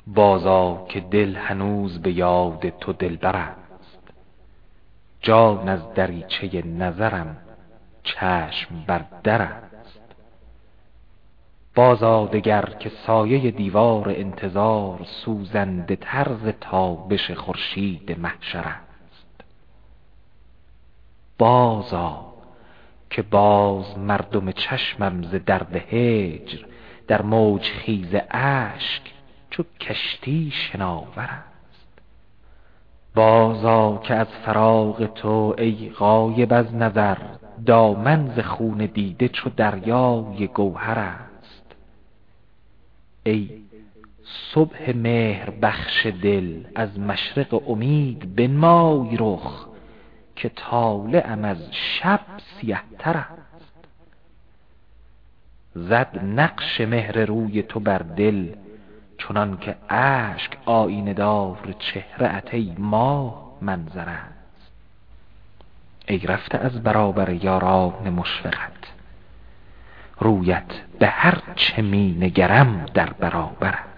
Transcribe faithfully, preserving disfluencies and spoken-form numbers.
بازا که دل هنوز به یاد تو دلبر است. جان از دریچه نظرم چشم بر در است. بازا دگر که سایه دیوار انتظار سوزنده طرز تابش خورشید محشر است. بازا که باز مردم چشمم ز درد هجر در موج خیز اشک چو کشتی شناور است. بازا که از فراق تو ای غایب از نظر دامن ز خون دیده چو دریای گوهر است. ای صبح مهر بخش دل از مشرق امید بنمای رخ که طالعم از شب سیه تر است. زد نقش مهر روی تو بر دل چنان که اشک آیینه دار چهره ات ای ماه منظر است. ای رفته از برابر یاران مشفقت رویت به هر چه می نگرم در برابر است.